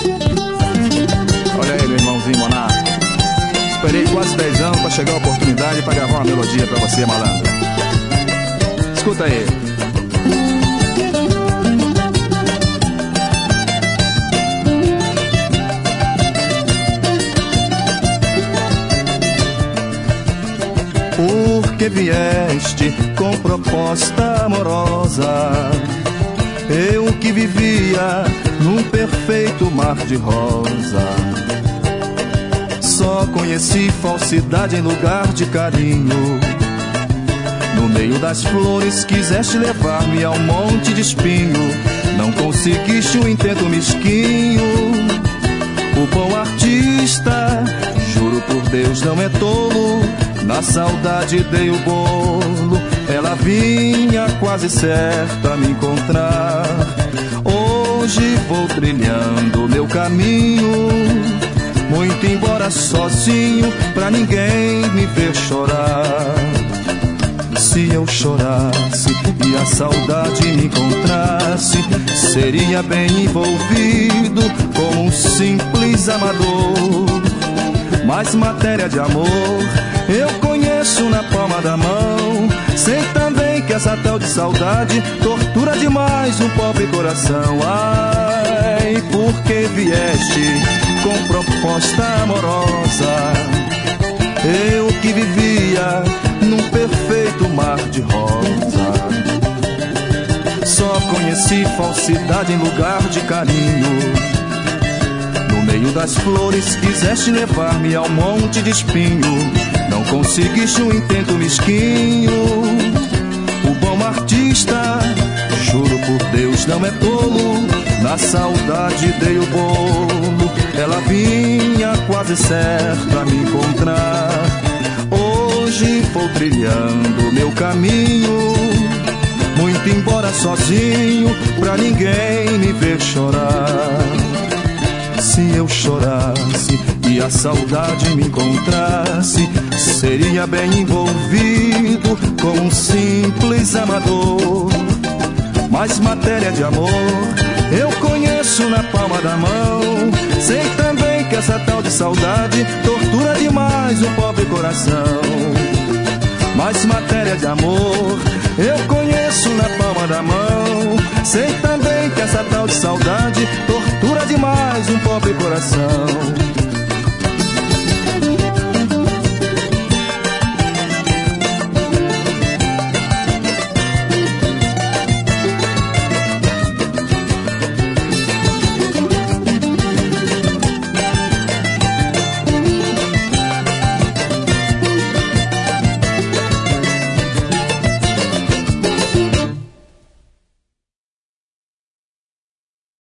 Olha aí, meu irmãozinho Monarca. Esperei quase 10 anos pra chegar a oportunidade pra gravar uma melodia pra você, malandro. Escuta aí. Porque vieste com proposta amorosa, eu que vivia num perfeito mar de rosa. Só conheci falsidade em lugar de carinho. No meio das flores quiseste levar-me ao monte de espinho. Não conseguiste um intento mesquinho. O bom artista, juro por Deus, não é tolo. Na saudade dei o bolo. Ela vinha quase certa a me encontrar. Hoje vou trilhando meu caminho, muito embora sozinho, pra ninguém me ver chorar. Se eu chorasse e a saudade me encontrasse, seria bem envolvido como um simples amador. Mas matéria de amor eu conheço na palma da mão. Sei também que essa tal de saudade tortura demais um pobre coração. Ai, porque vieste com proposta amorosa, eu que vivia num perfeito mar de rosa. Só conheci falsidade em lugar de carinho. No meio das flores quiseste levar-me ao monte de espinho. Não conseguiste um intento mesquinho. O bom artista, juro por Deus, não é tolo. Na saudade dei o bolo. Ela vinha quase certa a me encontrar. Hoje vou trilhando meu caminho, muito embora sozinho, pra ninguém me ver chorar. Se eu chorasse e a saudade me encontrasse, seria bem envolvido como um simples amador. Mas matéria de amor eu conheço na palma da mão. Sei também que essa tal de saudade tortura demais um pobre coração. Mas matéria de amor eu conheço na palma da mão. Sei também que essa tal de saudade tortura demais um pobre coração.